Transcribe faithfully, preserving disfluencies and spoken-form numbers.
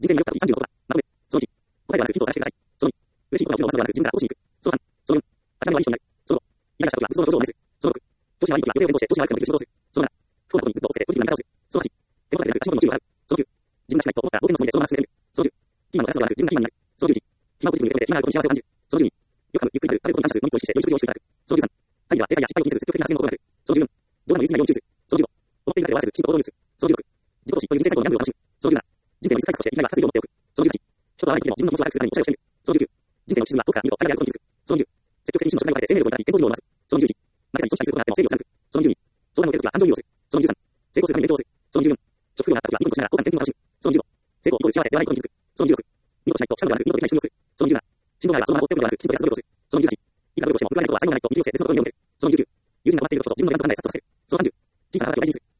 人生によった時さんじゅうのことは、まとめ。そのいち、答えではなくヒントを探してください。そのに、嬉しいことが起きるのを待つのではなく自分から起こしに行く。そのさん、そのよん、諦めはいい人になる。そのご、嫌がした時は理想の表情を真似する。そのろく、調子が悪い時は予定を変更して調子が悪くなる仕事をする。そのなな、不幸なことにグッと押せてポジティブな見方をする。そのはち、手元でなく足元の注意を払う。そのきゅう、自分がしないと思ったら冒険のつもりでそのまま進める。そのじゅう、ピーマンを探すのではなく自分がピーマンになる。そのじゅういち、暇をポジティブに受け止めて暇があることに幸せを感じる。そのじゅうに、よく噛む、ゆっくり食べる、あることに幸せを感じる。そのじゅうに、よく噛む、ゆっくり食べる、あることに幸せを感じる。そのじゅうさん、会議では制裁や失敗を気にせず積極的な発言の心がける。そのじゅうよん、冗談の言い過ぎないように注意する。そのじゅうご、思っているだけで終わらせずきちんと行動に移す。そのじゅうろく、自己投資という人生最高のギャンブルを楽しむ。そのじゅうなな、人生の実対策としていきなりは達成を持っておく。そのじゅうはち、人と会わない時でも自分の気持ちを早くするためにおしゃれをしてみる。そのじゅうきゅう、人生の地図は遠くから見ると誰がやることに気づく。そのじゅう、積極的に真の食材を変えて生命力をいたり健康寿命を回す。そのじゅういち、負けたり阻止したりすることがあっても正義を貫く。そのじゅうに、相談を受けるときは感情移入をする。そのじゅうさん、成功するために勉強をする。そのじゅうよん、職業があったときはニコニコしながら高価な転勤を楽しむ。そのじゅうご、成功イコール幸せではないことに気づく。そのじゅうろく、ニコニコしないとしかのではなくニコできない収入をする。そのじゅうなな、進歩があればそのまま放っておくのではなくきちんと休むことをする。そのじゅうはち、いくら努力をしても報われないことは才能がないと見切りを捨て別のことに目を向ける。そのじゅうきゅう、友人が頑張っていることと自分のやりたくないさっとさせる。そのさんじゅう、小さな働きを大事にする。